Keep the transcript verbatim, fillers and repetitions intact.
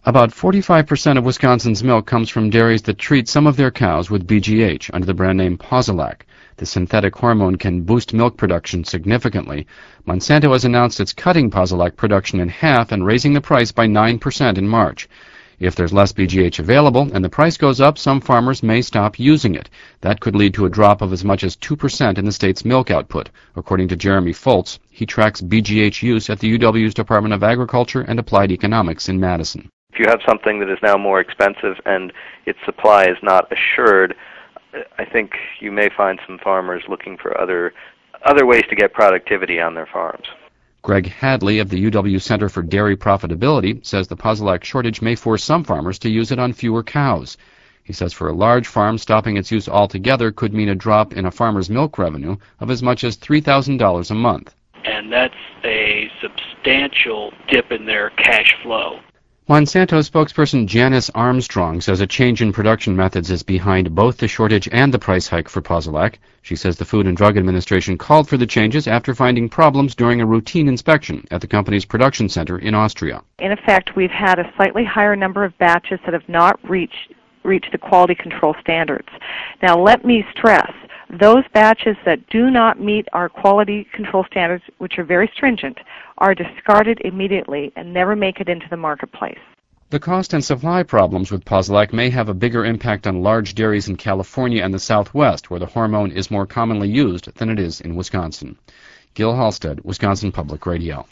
About forty-five percent of Wisconsin's milk comes from dairies that treat some of their cows with B G H under the brand name Posilac. The synthetic hormone can boost milk production significantly. Monsanto has announced it's cutting Posilac production in half and raising the price by nine percent in March. If there's less B G H available and the price goes up, some farmers may stop using it. That could lead to a drop of as much as two percent in the state's milk output, according to Jeremy Foltz. He tracks B G H use at the U W's Department of Agriculture and Applied Economics in Madison. If you have something that is now more expensive and its supply is not assured, I think you may find some farmers looking for other other ways to get productivity on their farms. Greg Hadley of the U W Center for Dairy Profitability says the Posilac shortage may force some farmers to use it on fewer cows. He says for a large farm, stopping its use altogether could mean a drop in a farmer's milk revenue of as much as three thousand dollars a month. And that's a substantial dip in their cash flow. Monsanto spokesperson Janice Armstrong says a change in production methods is behind both the shortage and the price hike for Posilac. She says the Food and Drug Administration called for the changes after finding problems during a routine inspection at the company's production center in Austria. In effect, we've had a slightly higher number of batches that have not reached, reached the quality control standards. Now, let me stress, those batches that do not meet our quality control standards, which are very stringent, are discarded immediately and never make it into the marketplace. The cost and supply problems with Posilac may have a bigger impact on large dairies in California and the Southwest, where the hormone is more commonly used than it is in Wisconsin. Gil Halstead, Wisconsin Public Radio.